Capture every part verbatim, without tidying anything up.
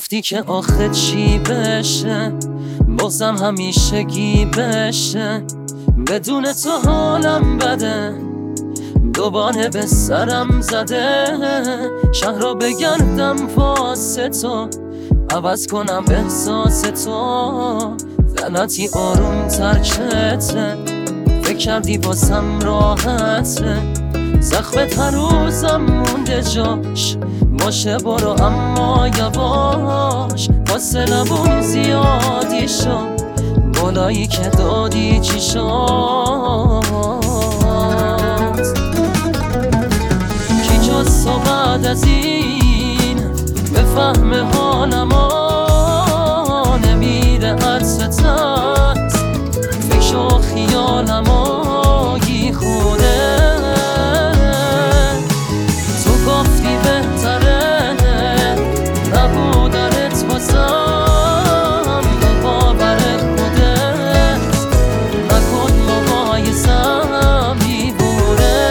گفتی که آخه چی بشه، بازم همیشگی بشه. بدون تو حالم بده، دوباره به سرم زده. شهر رو بگردم واسه تو، عوض کنم احساس تو. غلطی آروم تر چته، فکر کردی باسم راحته. زخمت هر روزم مونده جاش، باشه برو اما یواش. فاصلمون زیادی شد، بالایی که دادی چی شد؟ کی جز تو بعد از این بفهم حالمو؟ نمیده عطرت هست، فکر و خیالمو گی خوره. تو گفتی بهتره نبودنت بازم، به باور خودت نکن مقایسم بیبوره.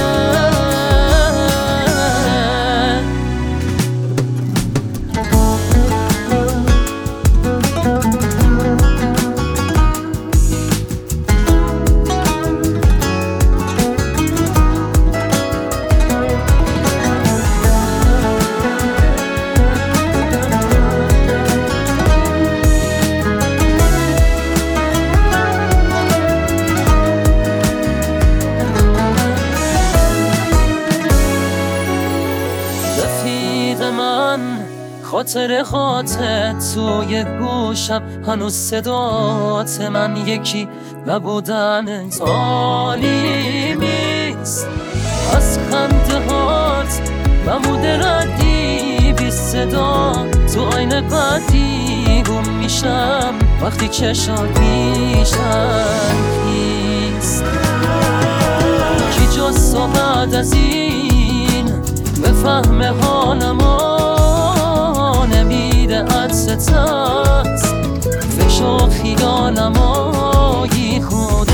رفیق من خاطر خاطر توی گوشم، هنوز صدات من یکی نبودن تالی میست. از خنده هات نمود ردی بی صدا، تو آینه قدی گم میشم وقتی چشات میشن نیست. کی جز تو بعد از این بفهم حالمو؟ نمیده عطرت هست، فکر و خیالمو گی خود